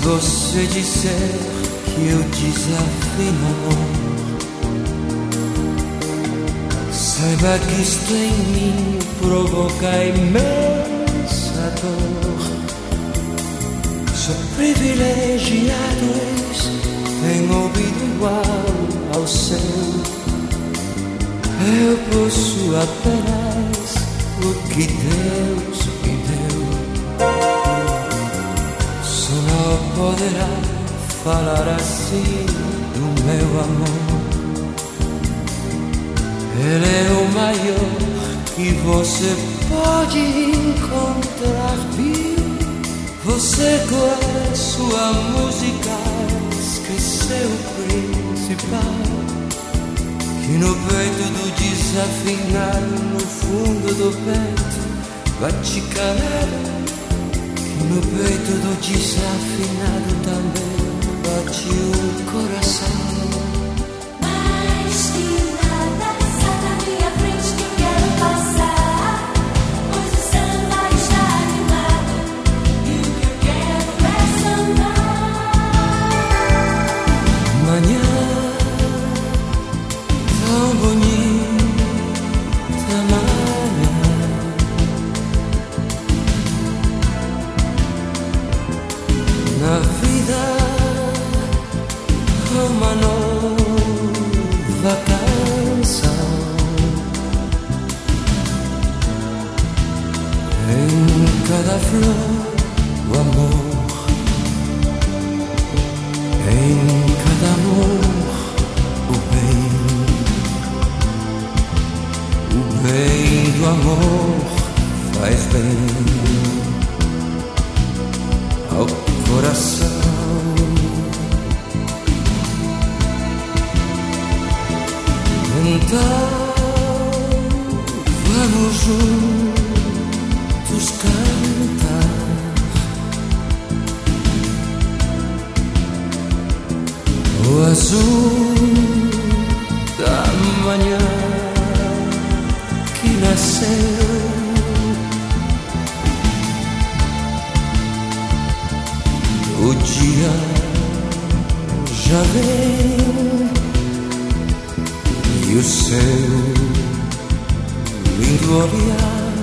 você disser que eu desafio, amor, saiba que isto em mim provoca imensa dor. Sou privilegiado, tenho ouvido igual ao seu. Eu posso apenas o que Deus me deu. Só não poderá falar assim do meu amor. Ele é o maior que você pode encontrar. Você com a sua música esqueceu o principal, que no peito do desafinado, no fundo do peito bate canela, que no peito do desafinado também bate o coração. Mas que nada sai na minha frente que eu quero passar, pois o samba está animado e o que eu quero é sambar. Manhã tão bonita, manhã, na vida uma nova canção. Em cada flor o amor, em cada amor o bem do amor faz bem ao coração. Então vamos juntos cantar o azul da manhã que nasceu. O dia já vem e o seu lindo olhar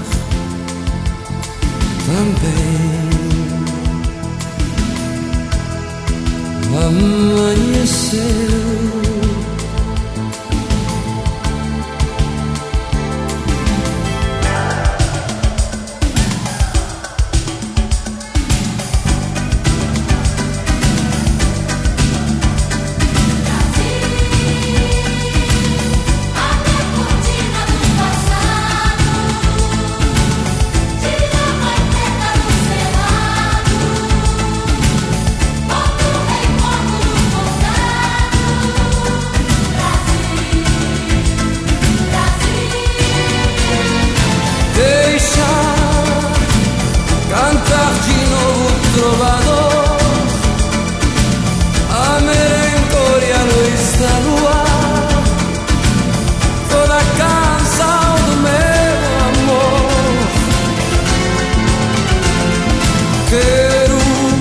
também amanheceu. Cantar de novo trovador, a melancolia no está no ar, toda a canção do meu amor. Quero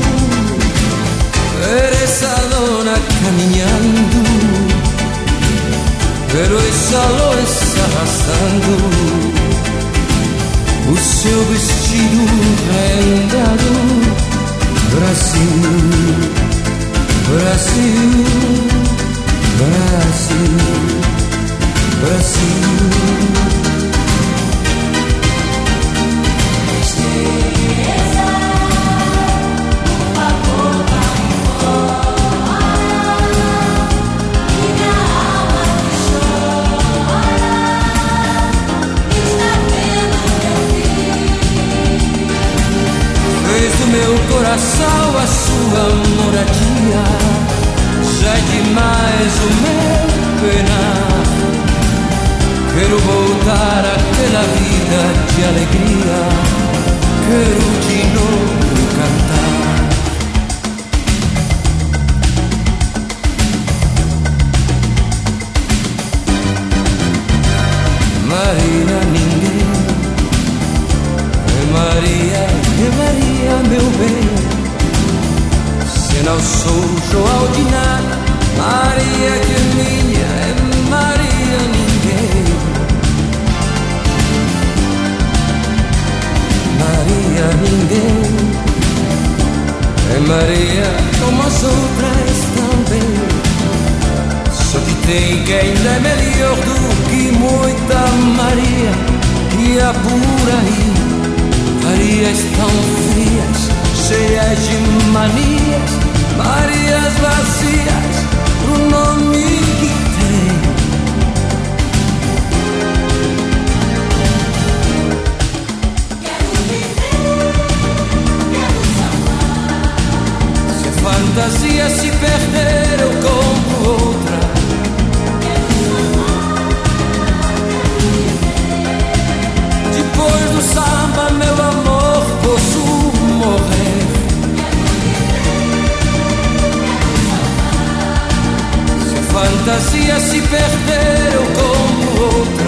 ver essa dona caminhando, pero essa louça arrastando o seu vestido rendado. Brasil, Brasil, Brasil, Brasil. Tristeza, por favor, vai embora. Minha alma que chora está vendo meu fim. Fez do meu coração a sua moradia, já é demais o meu penar. não sou João de nada. Maria que é minha, é Maria ninguém. Maria ninguém. É Maria como as outras também. Só que tem quem ainda é melhor do que muita Maria que há por aí. Marias tão frias, cheias de manias, Marias vazias pro nome que tem. Quero viver, quero salvar. Se a fantasia se perder, eu compro outra. Depois do samba, meu amor, posso morrer. Se a fantasia se perder, eu compro outra.